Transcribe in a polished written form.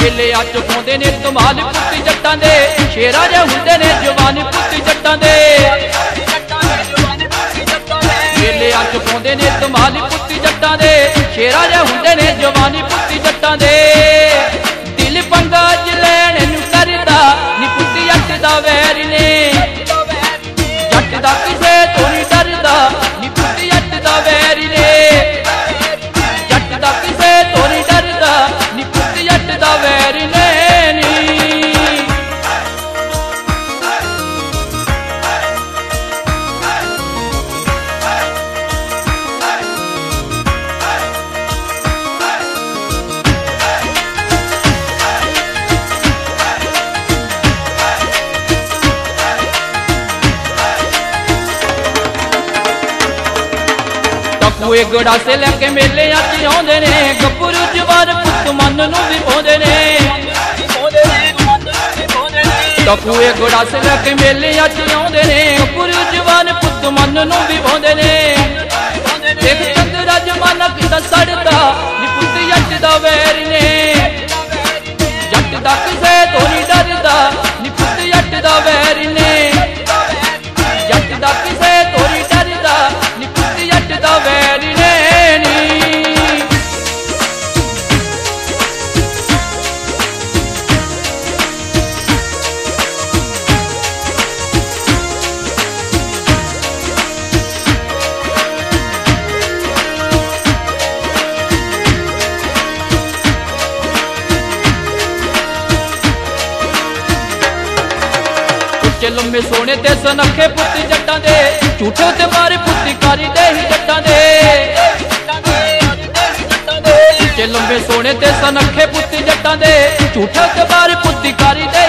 मेले अच पाउंदे ने धमाल पुत्त जट्टां दे, शेरा जे हुंदे ने जवान पुत्त जट्टां दे। मेले अच पाउंदे ने धमाल पुत्त जट्टां दे, शेरा जे हुंदे ने जवान पुत्त जट्टां दे। दिल पंगा च लैण नूं करदा नी पुत्त जट दा वैर ने, जट दा किसे तो नहीं डरदा नी पुत्त जट दा वैर ने, जट दा किसे तो नहीं डरदा नी पुत्त जट दा वैर ने नी। टकुए गड़ासे लैके मेले अच आउंदे ने, गब्बरू जवान पुत्त मन नूं भी पाउंदे ने। टकुए गड़ासे लैके मेले अच आउंदे ने, गब्बरू जवान पुत्त मन नूं भी पाउंदे ने। देख चंद्रा जमाना किदा सड़दा नी पुत्त जट दा वैर ने, जट दा किसे तो नहीं डरदा नी पुत्त जट दा वैर ने, जट दा किसे तो नहीं डरदा नी पुत्त जट दा वैर ने नी। लम्बे सोने ते सनखे पुत्त जट्टां दे, झूठे ते मारे पुत्ती कारी दे ही जट्टां दे। लम्बे सोने ते सनखे पुत्त जट्टां दे, झूठे ते मारे पुत्ती कारी दे